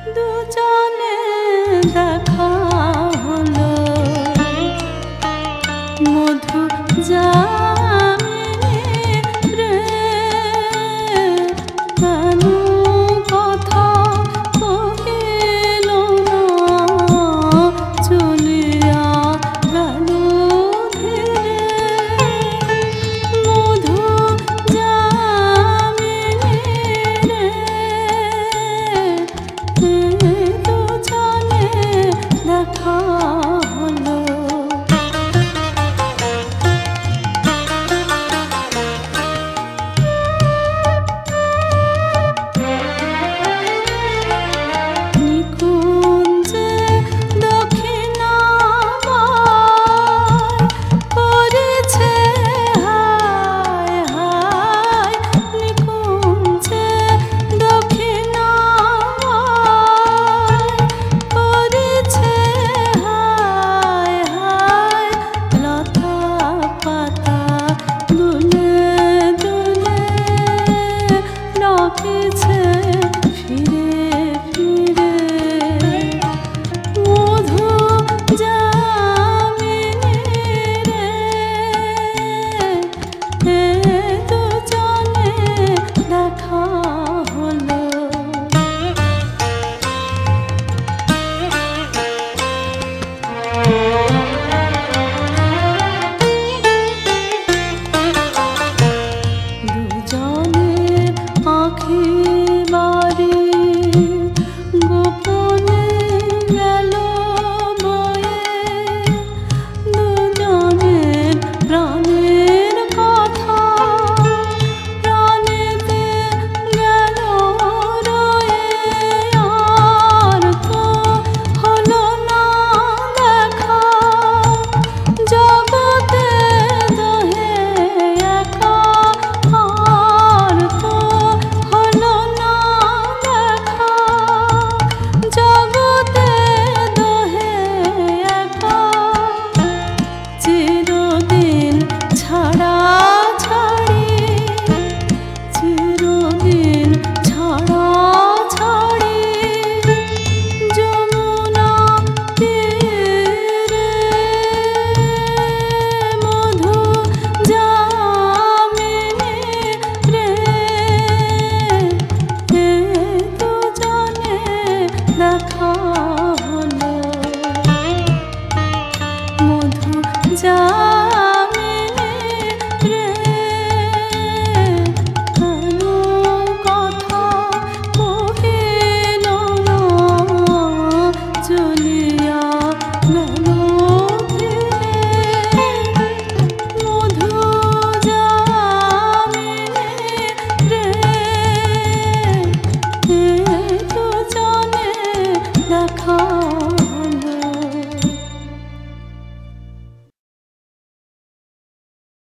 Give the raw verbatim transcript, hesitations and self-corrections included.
দুজনে দেখা হলো মধু যামিনী রে, কেন কথা কহিল না, চলিয়া গেল ধীরে। মধু যামিনী রে, দুজনে দেখা হলো। নিকুঞ্জে দক্ষিণাময় করেছে হায় হায়, নিকুঞ্জে দক্ষিণাময় করেছে হায় হায়, লতা পাতা দুলে দুলে ডাকিছে ফিরে ফিরে। মধু যামিনী রে, এ দুজনে দেখা হলো। দুজনের আঁখি বাড়ি গোপনে গেল বয়ে, দুজনের প্রাণের কথা প্রাণেতে গেল রয়ে। আর তো হলো না দেখা, জগতে দোহে একা। আর তো হলো না দেখা, জগতে দোহে একা। চিরদিন ছাড়া ছাড়ি, চিরদিন ছাড়া ছাড়ি, যমুনা তীরে। মধু যামিনী রে, এ দুজনে দেখা হলো। মধু যামিনী রে, কেন কথা কহিল না, চলিয়া গেল ধীরে। মধু যামিনী রে, এ দুজনে দেখা